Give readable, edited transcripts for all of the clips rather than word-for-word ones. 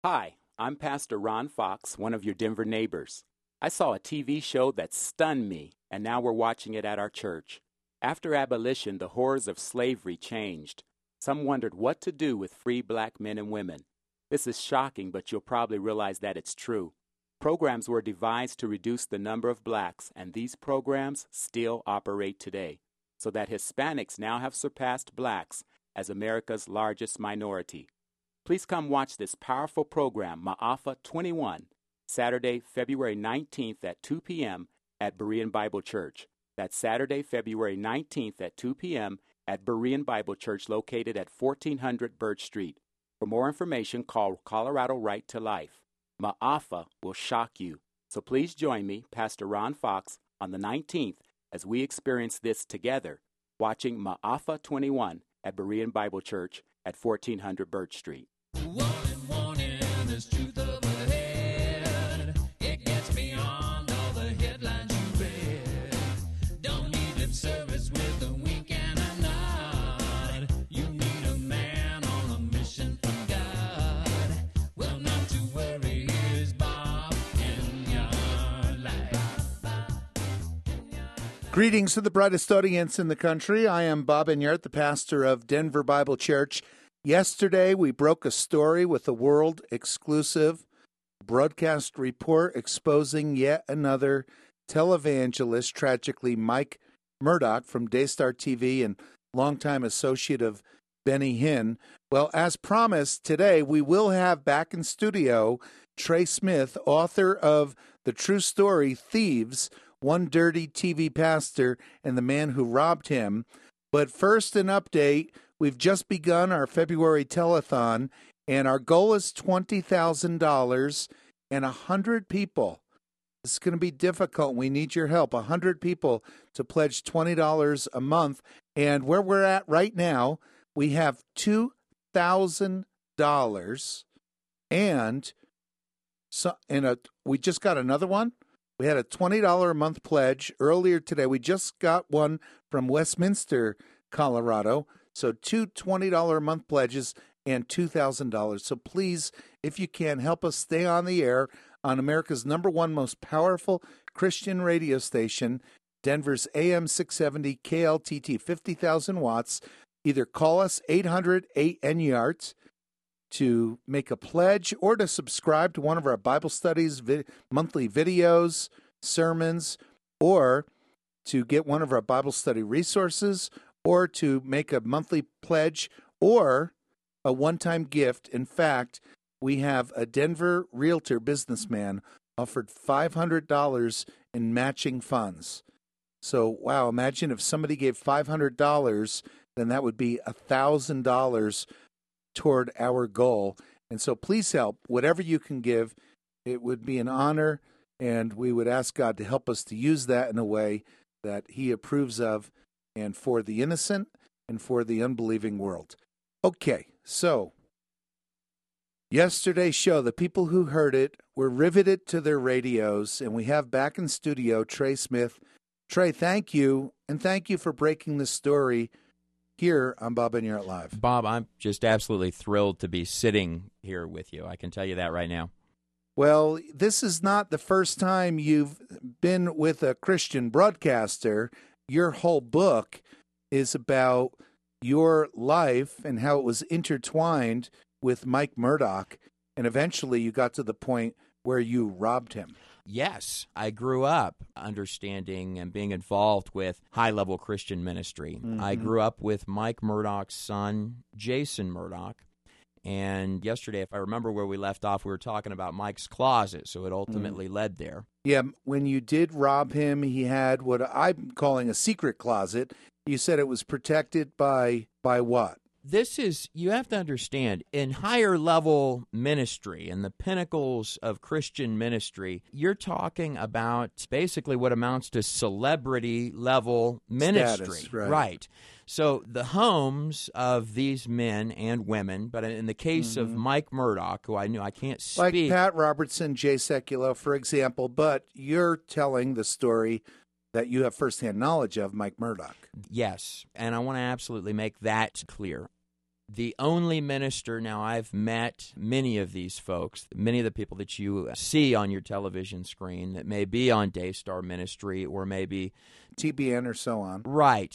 Hi, I'm Pastor Ron Fox, one of your Denver neighbors. I saw a TV show that stunned me, and now we're watching it at our church. After abolition, the horrors of slavery changed. Some wondered what to do with free black men and women. This is shocking, but you'll probably realize that it's true. Programs were devised to reduce the number of blacks, and these programs still operate today, so that Hispanics now have surpassed blacks as America's largest minority. Please come watch this powerful program, Ma'afa 21, Saturday, February 19th at 2 p.m. at Berean Bible Church. That's Saturday, February 19th at 2 p.m. at Berean Bible Church located at 1400 Birch Street. For more information, call Colorado Right to Life. Ma'afa will shock you. So please join me, Pastor Ron Fox, on the 19th as we experience this together, watching Ma'afa 21 at Berean Bible Church at 1400 Birch Street. Warning, there's truth up ahead. It gets beyond all the headlines you read. Don't need lip service with a wink and a nod. You need a man on a mission from God. Well, not to worry, here's Bob in your life. Greetings to the brightest audience in the country. I am Bob Enyart, the pastor of Denver Bible Church. Yesterday, we broke a story with a world-exclusive broadcast report exposing yet another televangelist, tragically Mike Murdock from Daystar TV and longtime associate of Benny Hinn. Well, as promised, today we will have back in studio Trey Smith, author of the true story, Thieves, One Dirty TV Pastor and the Man Who Robbed Him. But first, an update. We've just begun our February telethon, and our goal is $20,000 and 100 people. It's going to be difficult. We need your help. 100 people to pledge $20 a month. And where we're at right now, we have $2,000. And we just got another one. We had a $20 a month pledge earlier today. We just got one from Westminster, Colorado. So two $20 a month pledges and $2,000. So please, if you can, help us stay on the air on America's #1 most powerful Christian radio station, Denver's AM 670 KLTT, 50,000 watts. Either call us 800-8-NYART to make a pledge or to subscribe to one of our Bible studies, monthly videos, sermons, or to get one of our Bible study resources, or to make a monthly pledge or a one-time gift. In fact, we have a Denver realtor businessman offered $500 in matching funds. So, wow, imagine if somebody gave $500, then that would be $1,000 toward our goal. And so please help. Whatever you can give, it would be an honor, and we would ask God to help us to use that in a way that He approves of, and for the innocent and for the unbelieving world. Okay, so yesterday's show, the people who heard it were riveted to their radios, and we have back in studio Trey Smith. Trey, thank you, and thank you for breaking the story here on Bob Enyart Live. Bob, I'm just absolutely thrilled to be sitting here with you. I can tell you that right now. Well, this is not the first time you've been with a Christian broadcaster. Your whole book is about your life and how it was intertwined with Mike Murdock, and eventually you got to the point where you robbed him. Yes, I grew up understanding and being involved with high-level Christian ministry. Mm-hmm. I grew up with Mike Murdock's son, Jason Murdock. And yesterday, if I remember where we left off, we were talking about Mike's closet, so it ultimately led there. Yeah, when you did rob him, he had what I'm calling a secret closet. You said it was protected by what? This is, you have to understand, in higher level ministry, in the pinnacles of Christian ministry, you're talking about basically what amounts to celebrity level ministry. Status, right. Right. So the homes of these men and women, but in the case of Mike Murdock, who I knew I can't speak. Like Pat Robertson, Jay Sekulow, for example, but you're telling the story that you have firsthand knowledge of Mike Murdock. Yes, and I want to absolutely make that clear. the only minister. Now, I've met many of these folks, many of the people that you see on your television screen that may be on Daystar Ministry or maybe TBN or so on. Right.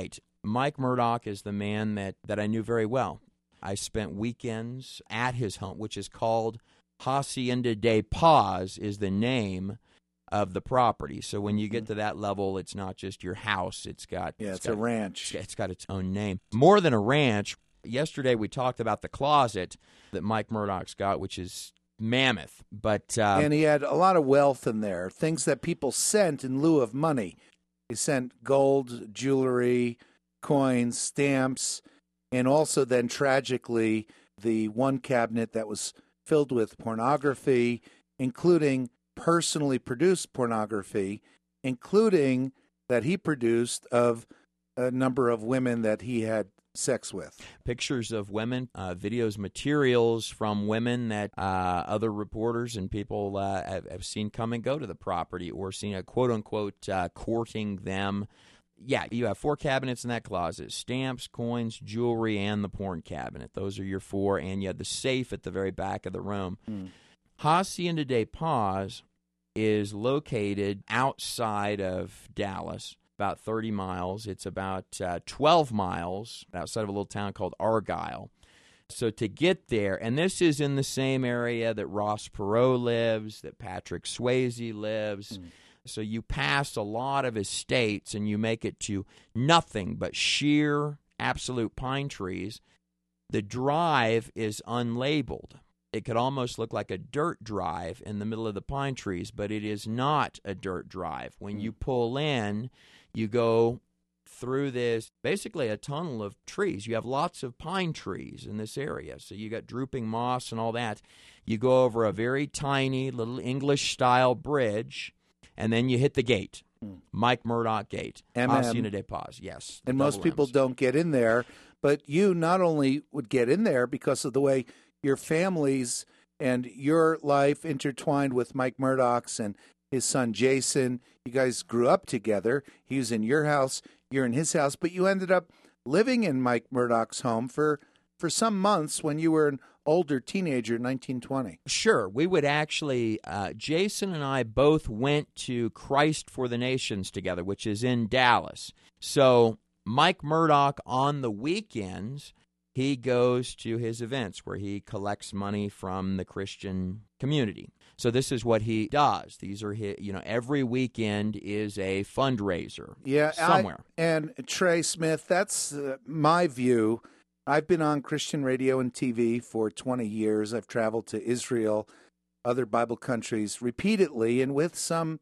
Mike Murdock is the man that I knew very well. I spent weekends at his home, which is called Hacienda de Paz is the name of the property. So when you get to that level, it's not just your house. It's a ranch. It's got its own name. More than a ranch. Yesterday we talked about the closet that Mike Murdock's got, which is mammoth. But and he had a lot of wealth in there, things that people sent in lieu of money. He sent gold, jewelry, coins, stamps, and also then tragically the one cabinet that was filled with pornography, including personally produced pornography, including that he produced of a number of women that he had sex with. Pictures of women, videos, materials from women that other reporters and people have seen come and go to the property or seen a quote-unquote courting them. Yeah, you have 4 cabinets in that closet: stamps, coins, jewelry, and the porn cabinet. Those are your 4, and you have the safe at the very back of the room. Hacienda de Paz is located outside of Dallas, about 30 miles. It's about 12 miles outside of a little town called Argyle. So to get there, and this is in the same area that Ross Perot lives, that Patrick Swayze lives. So you pass a lot of estates, and you make it to nothing but sheer, absolute pine trees. The drive is unlabeled. It could almost look like a dirt drive in the middle of the pine trees, but it is not a dirt drive. When you pull in, you go through this, basically a tunnel of trees. You have lots of pine trees in this area. So you got drooping moss and all that. You go over a very tiny little English-style bridge, and then you hit the gate, Mike Murdock Gate, Hacienda de Paz, yes. And most people M's. don't get in there, but you not only would get in there because of the way your families and your life intertwined with Mike Murdock's and his son Jason. You guys grew up together. He was in your house, you're in his house, but you ended up living in Mike Murdock's home for some months when you were an older teenager in 1920. Sure. We would actually, Jason and I both went to Christ for the Nations together, which is in Dallas. So Mike Murdock on the weekends, he goes to his events where he collects money from the Christian community. So this is what he does. These are his, every weekend is a fundraiser somewhere. And Trey Smith, that's my view. I've been on Christian radio and TV for 20 years. I've traveled to Israel, other Bible countries repeatedly, and with some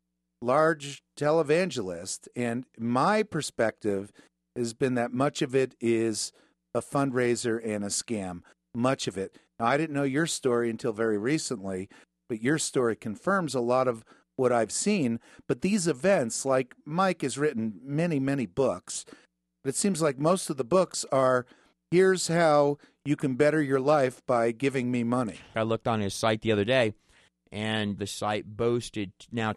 large televangelists. And my perspective has been that much of it is a fundraiser and a scam. Much of it. Now, I didn't know your story until very recently, but your story confirms a lot of what I've seen. But these events, like Mike has written many, many books, it seems like most of the books are, here's how you can better your life by giving me money. I looked on his site the other day, and the site boasted now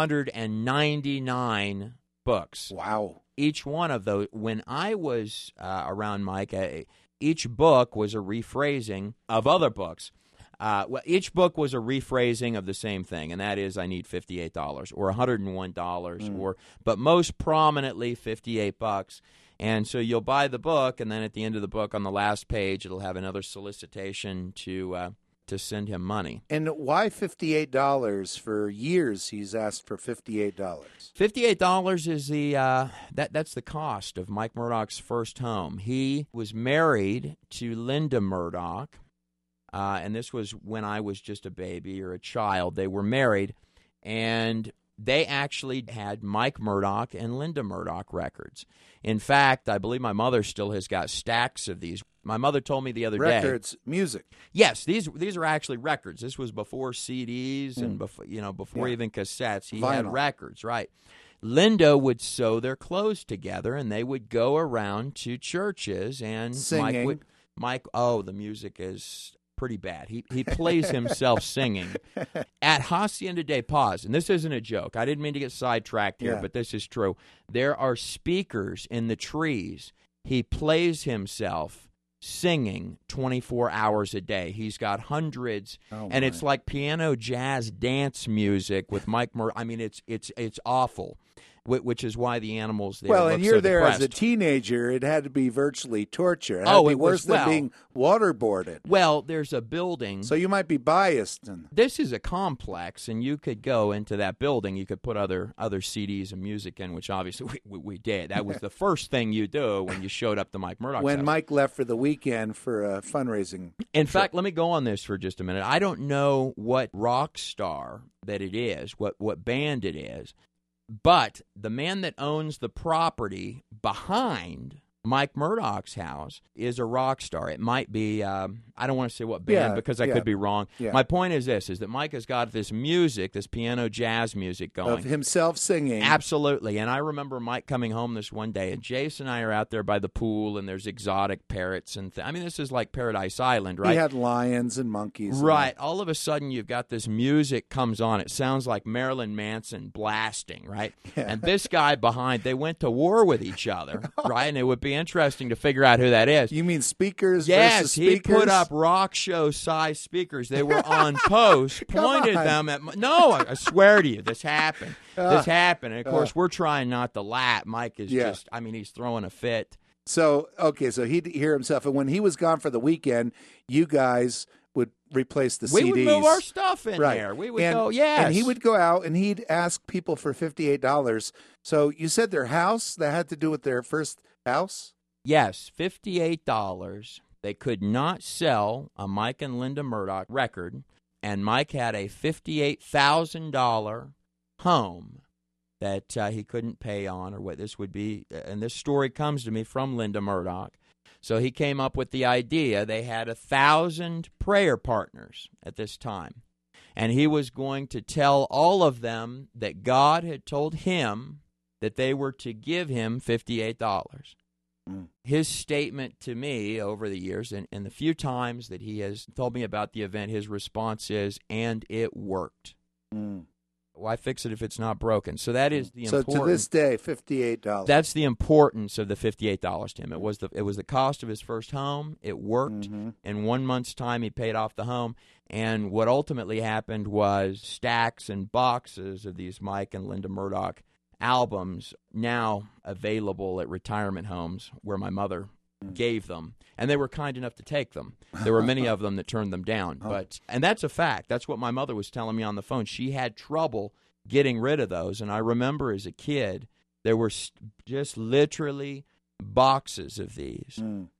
299 books. Wow. Each one of those, when I was around Mike, each book was a rephrasing of other books. Each book was a rephrasing of the same thing, and that is I need $58 or $101, but most prominently $58. And so you'll buy the book, and then at the end of the book, on the last page, it'll have another solicitation to send him money. And why $58? For years, he's asked for $58. $58 is that's the cost of Mike Murdock's first home. He was married to Linda Murdock, and this was when I was just a baby or a child. They were married, and they actually had Mike Murdock and Linda Murdock records. In fact, I believe my mother still has got stacks of these. My mother told me the other day. Records, music. Yes, these are actually records. This was before CDs and before even cassettes. He had records, right? Linda would sew their clothes together, and they would go around to churches, and singing. The music is pretty bad. He plays himself singing at Hacienda de Paz, and this isn't a joke. I didn't mean to get sidetracked here, but this is true. There are speakers in the trees. He plays himself singing 24 hours a day. He's got hundreds, and it's like piano, jazz, dance music with Mike Murdock. I mean, it's awful, which is why the animals there Well, look and you're so there depressed. as a teenager. It had to be virtually torture. It had to be it was- worse than being waterboarded. Well, there's a building. So you might be biased. And This is a complex, and you could go into that building. You could put other CDs and music in, which obviously we did. That was the first thing you do when you showed up to Mike Murdoch's when house. Mike left for the weekend for a fundraising. In fact, let me go on this for just a minute. I don't know what rock star that it is, what band it is, but the man that owns the property behind Mike Murdoch's house is a rock star. It might be, I don't want to say what band because I could be wrong. Yeah. My point is this, is that Mike has got this music, this piano jazz music going. Of himself singing. Absolutely. And I remember Mike coming home this one day, and Jason and I are out there by the pool, and there's exotic parrots. I mean, this is like Paradise Island, right? He had lions and monkeys. Right. All of a sudden, you've got this music comes on. It sounds like Marilyn Manson blasting, right? Yeah. And this guy behind, they went to war with each other, right? And it would be interesting to figure out who that is. You mean speakers Yes, versus he speakers? put up rock show size speakers. They were on post, pointed on. them at. No, I swear to you, this happened. This happened. And of course, we're trying not to laugh. Mike is just, I mean, he's throwing a fit. So, okay, so he'd hear himself. And when he was gone for the weekend, you guys would replace the CDs. We would move our stuff in Right. there. We would and, go, yes. And he would go out and he'd ask people for $58. So you said their house, that had to do with their first house? Yes, $58. They could not sell a Mike and Linda Murdoch record, and Mike had a $58,000 home that he couldn't pay on, or what this would be. And this story comes to me from Linda Murdoch. So he came up with the idea. They had 1,000 prayer partners at this time, and he was going to tell all of them that God had told him that they were to give him $58. His statement to me over the years, and the few times that he has told me about the event, his response is, and it worked. Why fix it if it's not broken? So that is the So important. to this day, $58. That's the importance of the $58 to him. It was the cost of his first home. It worked. In 1 month's time, he paid off the home. And what ultimately happened was stacks and boxes of these Mike and Linda Murdoch albums now available at retirement homes where my mother gave them, and they were kind enough to take them. There were many of them that turned them down, and that's a fact. That's what my mother was telling me on the phone. She had trouble getting rid of those, and I remember as a kid there were just literally boxes of these.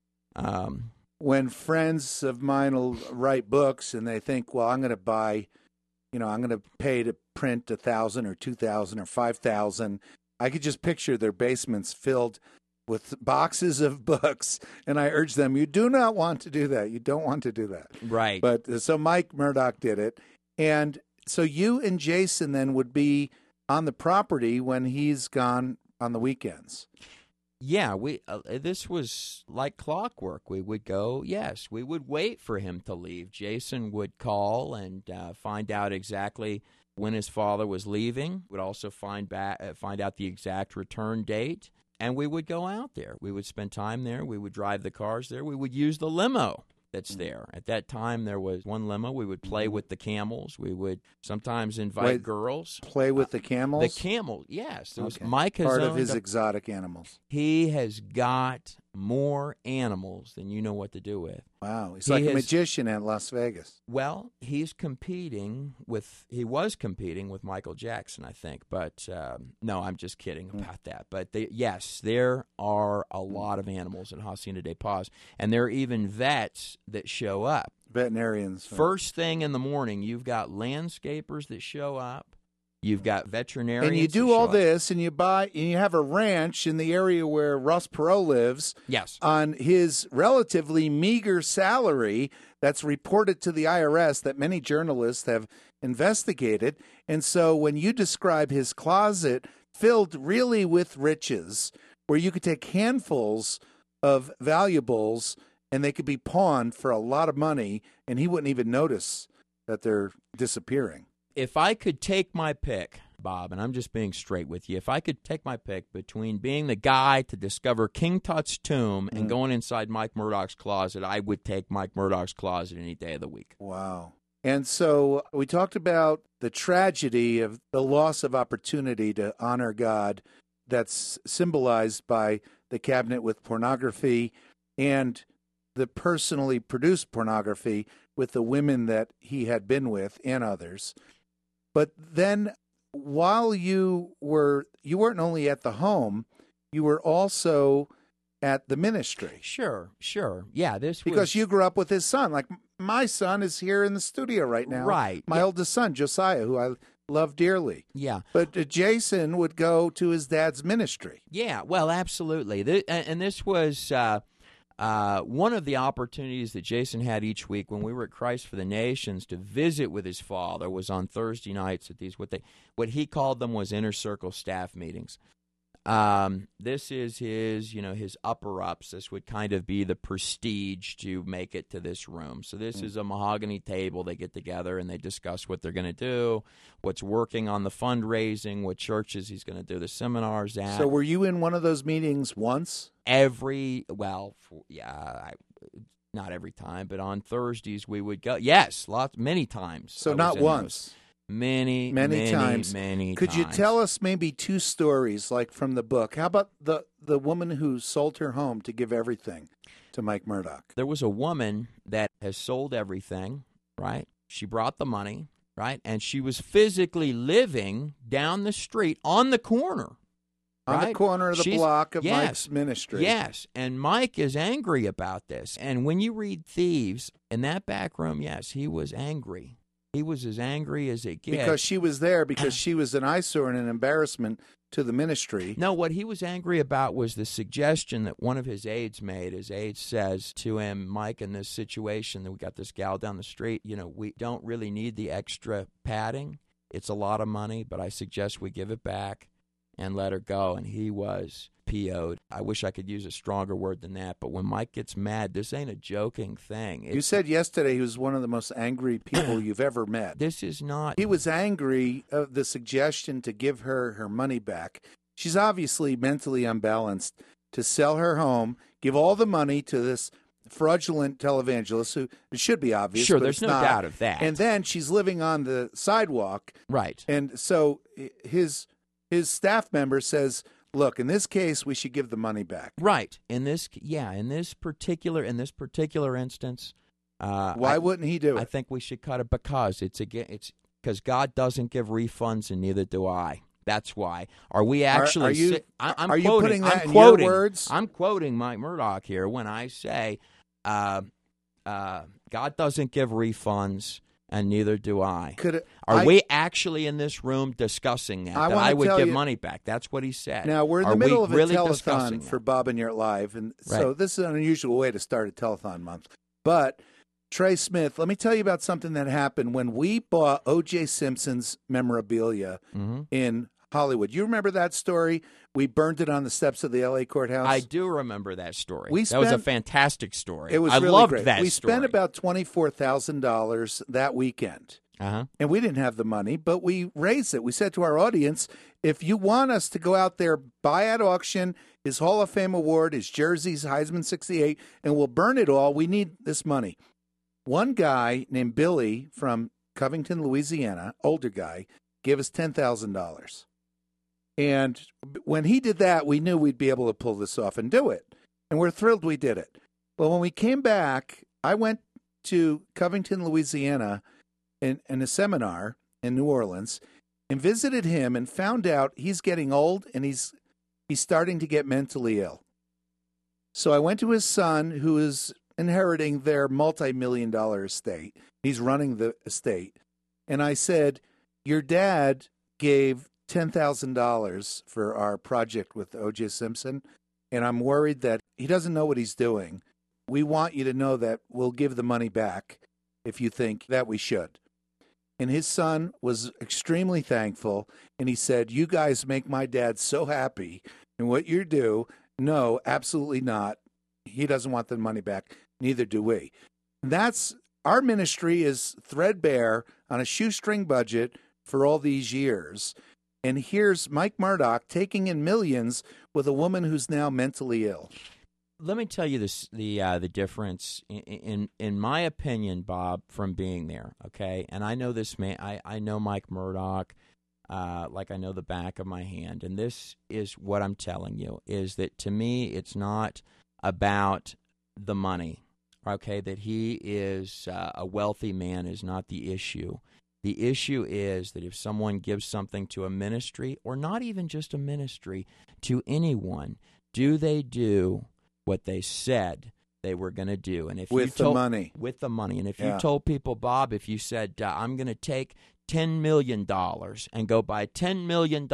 When friends of mine will write books and they think, well, I'm going to buy, I'm going to pay to print 1,000 or 2,000 or 5,000. I could just picture their basements filled with boxes of books, and I urge them, you do not want to do that. You don't want to do that. Right. But so Mike Murdoch did it, and so you and Jason then would be on the property when he's gone on the weekends. Yeah, this was like clockwork. We would go, yes, we would wait for him to leave. Jason would call and find out exactly when his father was leaving. Would also find out the exact return date, and we would go out there. We would spend time there. We would drive the cars there. We would use the limo that's there. At that time, there was one limo. We would play with the camels. We would sometimes invite girls. Play with the camels? The camel, yes. There was, Okay. Mike has part of owned his exotic animals. He has got more animals than you know what to do with. Wow. He's like a has- magician at Las Vegas. Well, he was competing with Michael Jackson, I think. But no, I'm just kidding about that. But yes, there are a lot of animals in Hacienda de Paz. And there are even vets that show up. Veterinarians. First thing in the morning, you've got landscapers that show up. You've got veterinarians. And you that do show all up. this, and you have a ranch in the area where Ross Perot lives. Yes. On his relatively meager salary that's reported to the IRS that many journalists have investigated. And so when you describe his closet filled really with riches, where you could take handfuls of valuables and they could be pawned for a lot of money, and he wouldn't even notice that they're disappearing. If I could take my pick Bob, and I'm just being straight with you. If I could take my pick between being the guy to discover King Tut's tomb and going inside Mike Murdoch's closet, I would take Mike Murdoch's closet any day of the week. Wow. And so we talked about the tragedy of the loss of opportunity to honor God that's symbolized by the cabinet with pornography and the personally produced pornography with the women that he had been with and others. But then while you weren't only at the home, you were also at the ministry. Sure. Yeah, Because you grew up with his son. Like my son is here in the studio right now. Right. My oldest son, Josiah, who I love dearly. Yeah. But Jason would go to his dad's ministry. Yeah, well, absolutely. And this was one of the opportunities that Jason had each week when we were at Christ for the Nations to visit with his father was on Thursday nights at these what he called them was inner circle staff meetings. This is his upper ups. This would kind of be the prestige to make it to this room. So this is a mahogany table. They get together and they discuss what they're going to do, what's working on the fundraising, what churches he's going to do the seminars at. So were you in one of those meetings once? Not every time, but on Thursdays we would go. Yes, many times. So not once. Those. Many times. Could you times. tell us maybe two stories, like from the book? How about the woman who sold her home to give everything to Mike Murdoch? There was a woman that has sold everything, right? She brought the money, right? And she was physically living down the street on the corner. On right? the corner of the block of Mike's ministry. Yes, and Mike is angry about this. And when you read Thieves, in that back room, yes, he was angry. He was as angry as it gets. Because she was there, because she was an eyesore and an embarrassment to the ministry. No, what he was angry about was the suggestion that one of his aides made. His aide says to him, Mike, in this situation, that we got this gal down the street, we don't really need the extra padding. It's a lot of money, but I suggest we give it back and let her go. And he was PO'd. I wish I could use a stronger word than that, but when Mike gets mad, this ain't a joking thing. You said yesterday he was one of the most angry people you've ever met. This is not... He was angry of the suggestion to give her money back. She's obviously mentally unbalanced to sell her home, give all the money to this fraudulent televangelist who, it should be obvious. Sure, but there's it's no not. doubt of that. And then she's living on the sidewalk. Right. And so his staff member says, look, in this case, we should give the money back. Right. In this particular instance, why wouldn't he do it? I think we should cut it because it's because God doesn't give refunds, and neither do I. That's why. Are we actually? Are you putting that in your words? I'm quoting Mike Murdoch here when I say, God doesn't give refunds. And neither do I. Are we actually in this room discussing that? I would give money back. That's what he said. Now, we're in the middle of a really telethon for Bob and Yurt Live. And so this is an unusual way to start a telethon month. But Trey Smith, let me tell you about something that happened when we bought O.J. Simpson's memorabilia in Hollywood. You remember that story? We burned it on the steps of the L.A. courthouse. I do remember that story. That was a fantastic story. It was I really loved great. that we story. spent about $24,000 that weekend. Uh-huh. And we didn't have the money, but we raised it. We said to our audience, if you want us to go out there, buy at auction his Hall of Fame award, his jerseys, Heisman 68, and we'll burn it all, we need this money. One guy named Billy from Covington, Louisiana, older guy, gave us $10,000. And when he did that, we knew we'd be able to pull this off and do it. And we're thrilled we did it. Well, when we came back, I went to Covington, Louisiana in a seminar in New Orleans and visited him and found out he's getting old and he's starting to get mentally ill. So I went to his son, who is inheriting their multi-million-dollar estate. He's running the estate. And I said, your dad gave $10,000 for our project with O.J. Simpson, and I'm worried that he doesn't know what he's doing. We want you to know that we'll give the money back if you think that we should. And his son was extremely thankful, and he said, you guys make my dad so happy, and what you do, no, absolutely not. He doesn't want the money back. Neither do we. That's our ministry is threadbare on a shoestring budget for all these years. And here's Mike Murdoch taking in millions with a woman who's now mentally ill. Let me tell you this: the difference in my opinion, Bob, from being there. Okay, and I know this man. I know Mike Murdoch, like I know the back of my hand. And this is what I'm telling you: is that to me, it's not about the money. Okay, that he is a wealthy man is not the issue. The issue is that if someone gives something to a ministry, or not even just a ministry, to anyone, do they do what they said they were going to do? And if With you the told, money. with the money, and if Yeah. you told people, Bob, if you said I'm going to take $10 million and go buy $10 million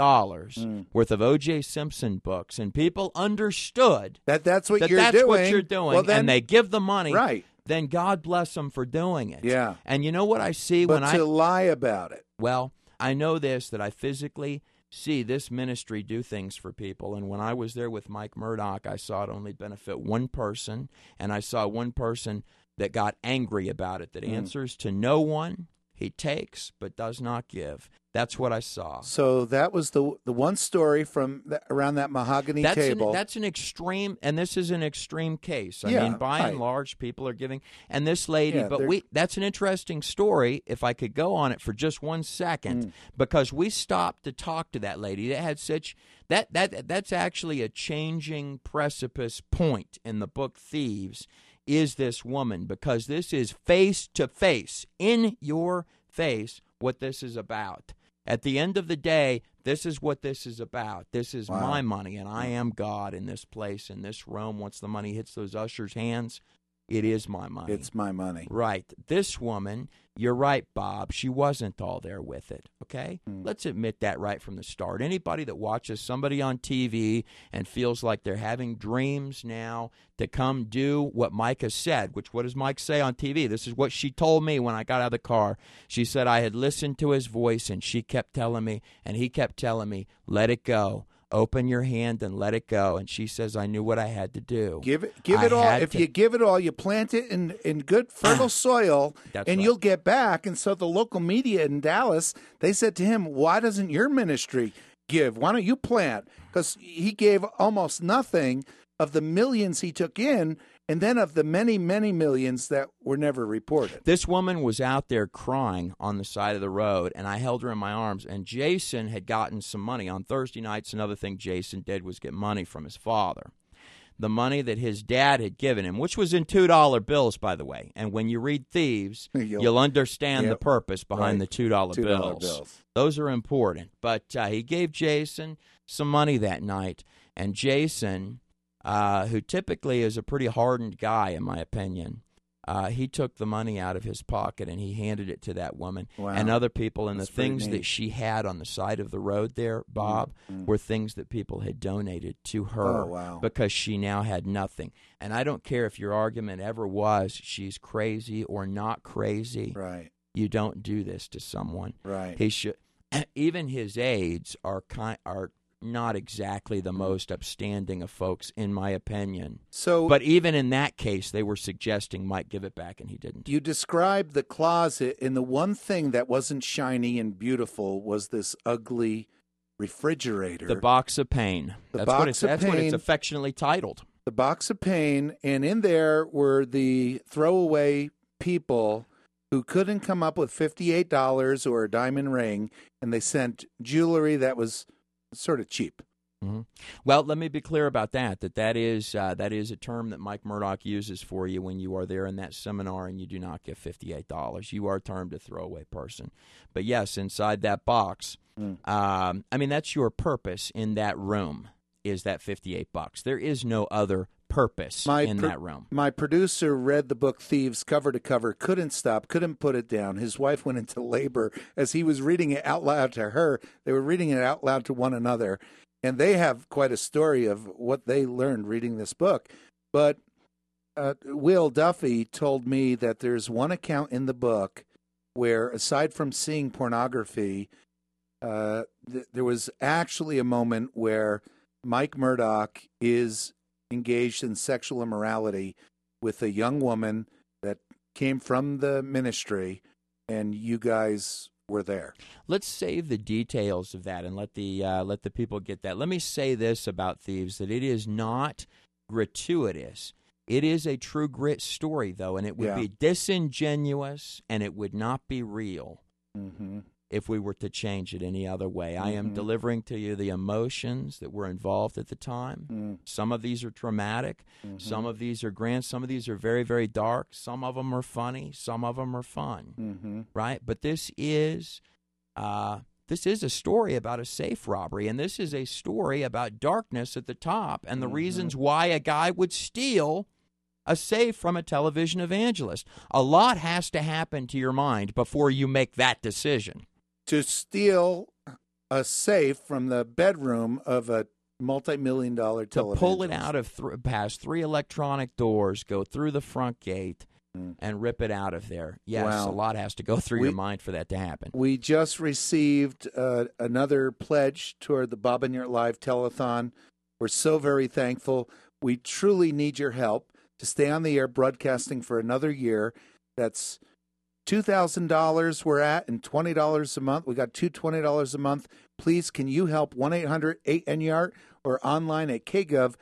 worth of O.J. Simpson books, and people understood That's what that you're that's doing. what you're doing, Well, then, and they give the money, right. then God bless them for doing it. Yeah. And you know what I see But when to lie about it. well, I know this, that I physically see this ministry do things for people. And when I was there with Mike Murdoch, I saw it only benefit one person, and I saw one person that got angry about it, that answers to no one. He takes but does not give. That's what I saw. So that was the one story from around that mahogany table. That's an extreme, and this is an extreme case. I Yeah, mean, by and right. large, people are giving. And this lady, Yeah, they're- that's an interesting story, if I could go on it for just 1 second, because we stopped to talk to that lady that had such, that's actually a changing precipice point in the book Thieves, is this woman, because this is face to face, in your face, what this is about. At the end of the day, this is what this is about. This is Wow. my money, and I am God in this place, in this room. Once the money hits those ushers' hands, it is my money. It's my money. Right. This woman, you're right, Bob, she wasn't all there with it, okay? Let's admit that right from the start. Anybody that watches somebody on TV and feels like they're having dreams now to come do what Micah said, which what does Mike say on TV? This is what she told me when I got out of the car. She said, I had listened to his voice, and she kept telling me, and he kept telling me, let it go. Open your hand and let it go. And she says, I knew what I had to do. Give it I all. had If to- you give it all, you plant it in good fertile soil, That's and right. you'll get back. And so the local media in Dallas, they said to him, why doesn't your ministry give? Why don't you plant? Because he gave almost nothing of the millions he took in, and then of the many, many millions that were never reported. This woman was out there crying on the side of the road, and I held her in my arms. And Jason had gotten some money. On Thursday nights, another thing Jason did was get money from his father. The money that his dad had given him, which was in $2 bills, by the way. And when you read Thieves, you'll understand the Yep. purpose behind Right. the $2 bills. Those are important. But he gave Jason some money that night, and Jason, who typically is a pretty hardened guy, in my opinion, he took the money out of his pocket and he handed it to that woman Wow. and other people. And That's the pretty things neat. that she had on the side of the road there, Bob, were things that people had donated to her Oh, wow. because she now had nothing. And I don't care if your argument ever was she's crazy or not crazy. Right, You don't do this to someone. right. He should. Even his aides are not exactly the most upstanding of folks, in my opinion. So But even in that case, they were suggesting Mike give it back, and he didn't. you described the closet, and the one thing that wasn't shiny and beautiful was this ugly refrigerator. The box of pain. The That's box what it's. of That's what it's pain. affectionately titled. The box of pain, and in there were the throwaway people who couldn't come up with $58 or a diamond ring, and they sent jewelry that was sort of cheap. Mm-hmm. Well, let me be clear about that. That is a term that Mike Murdoch uses for you when you are there in that seminar and you do not get $58. You are termed a throwaway person. But yes, inside that box, I mean, that's your purpose in that room. Is that $58? There is no other purpose in that room. My producer read the book Thieves cover to cover, couldn't stop, couldn't put it down. His wife went into labor as he was reading it out loud to her. They were reading it out loud to one another, and they have quite a story of what they learned reading this book. But Will Duffy told me that there's one account in the book where, aside from seeing pornography, there was actually a moment where Mike Murdoch is engaged in sexual immorality with a young woman that came from the ministry, and you guys were there. Let's save the details of that and let the people get that. Let me say this about Thieves, that it is not gratuitous. It is a true grit story, though, and it would be disingenuous and it would not be real if we were to change it any other way. I am delivering to you the emotions that were involved at the time. Some of these are traumatic. Some of these are grand. Some of these are very, very dark. Some of them are funny. Some of them are fun, right? But this is a story about a safe robbery, and this is a story about darkness at the top and the reasons why a guy would steal a safe from a television evangelist. A lot has to happen to your mind before you make that decision. To steal a safe from the bedroom of a multi-million-dollar television. To pull it out of past 3 electronic doors, go through the front gate, and rip it out of there. Yes, Wow. a lot has to go through your mind for that to happen. We just received another pledge toward the Bob and Your Live telethon. We're so very thankful. We truly need your help to stay on the air broadcasting for another year. That's $2,000 we're at, and $20 a month. We got $220 a month. Please, can you help? 1-800-8NYART or online at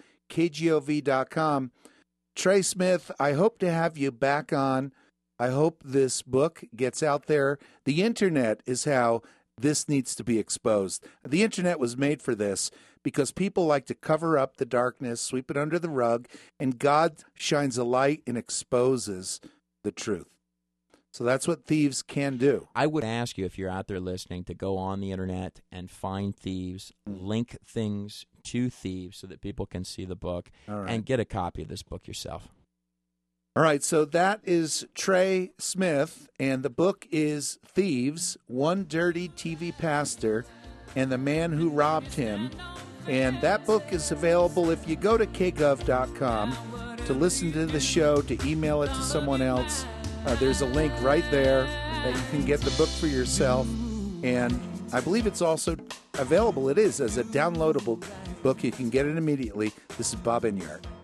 kgov.com. Trey Smith, I hope to have you back on. I hope this book gets out there. The internet is how this needs to be exposed. The internet was made for this because people like to cover up the darkness, sweep it under the rug, and God shines a light and exposes the truth. So that's what Thieves can do. I would ask you, if you're out there listening, to go on the internet and find Thieves, link things to Thieves so that people can see the book, and get a copy of this book yourself. All right, so that is Trey Smith, and the book is Thieves, One Dirty TV Pastor and the Man Who Robbed Him. And that book is available if you go to kgov.com to listen to the show, to email it to someone else. There's a link right there that you can get the book for yourself. And I believe it's also available. It is as a downloadable book. You can get it immediately. This is Bob Enyart.